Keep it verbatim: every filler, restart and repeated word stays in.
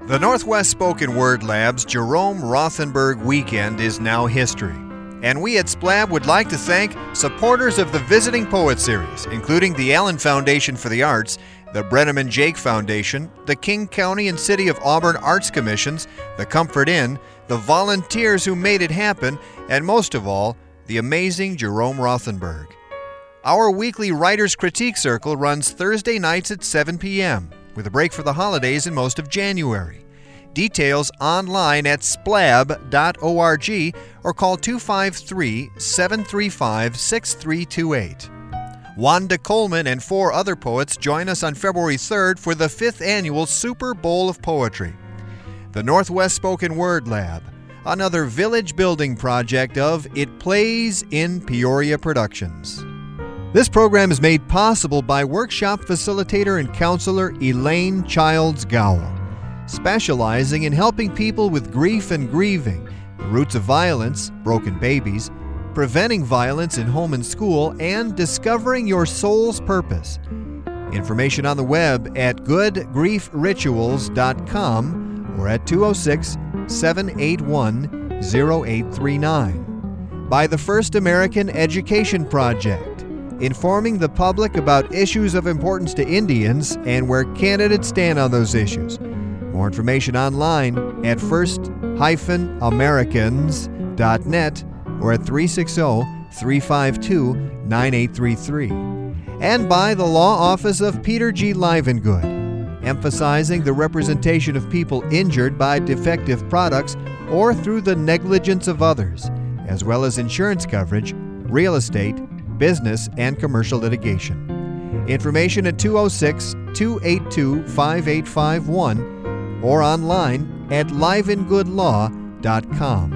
The Northwest Spoken Word Lab's Jerome Rothenberg Weekend is now history. And we at SPLAB would like to thank supporters of the Visiting Poet Series, including the Allen Foundation for the Arts, the Brenneman Jake Foundation, the King County and City of Auburn Arts Commissions, the Comfort Inn, the volunteers who made it happen, and most of all, the amazing Jerome Rothenberg. Our weekly Writers' Critique Circle runs Thursday nights at seven p.m., with a break for the holidays in most of January. Details online at splab dot org or call two five three, seven three five, six three two eight. Wanda Coleman and four other poets join us on February third for the fifth annual Super Bowl of Poetry. The Northwest Spoken Word Lab, another village building project of It Plays in Peoria Productions. This program is made possible by workshop facilitator and counselor Elaine Childs Gowell, specializing in helping people with grief and grieving, the roots of violence, broken babies, preventing violence in home and school, and discovering your soul's purpose. Information on the web at good grief rituals dot com or at two oh six, seven eight one, oh eight three nine. By the First American Education Project, informing the public about issues of importance to Indians and where candidates stand on those issues. More information online at first americans dot net or at three six zero, three five two, nine eight three three. And by the Law Office of Peter G. Livengood, emphasizing the representation of people injured by defective products or through the negligence of others, as well as insurance coverage, real estate, business, and commercial litigation. Information at two oh six, two eight two, five eight five one or online at livengood law dot com.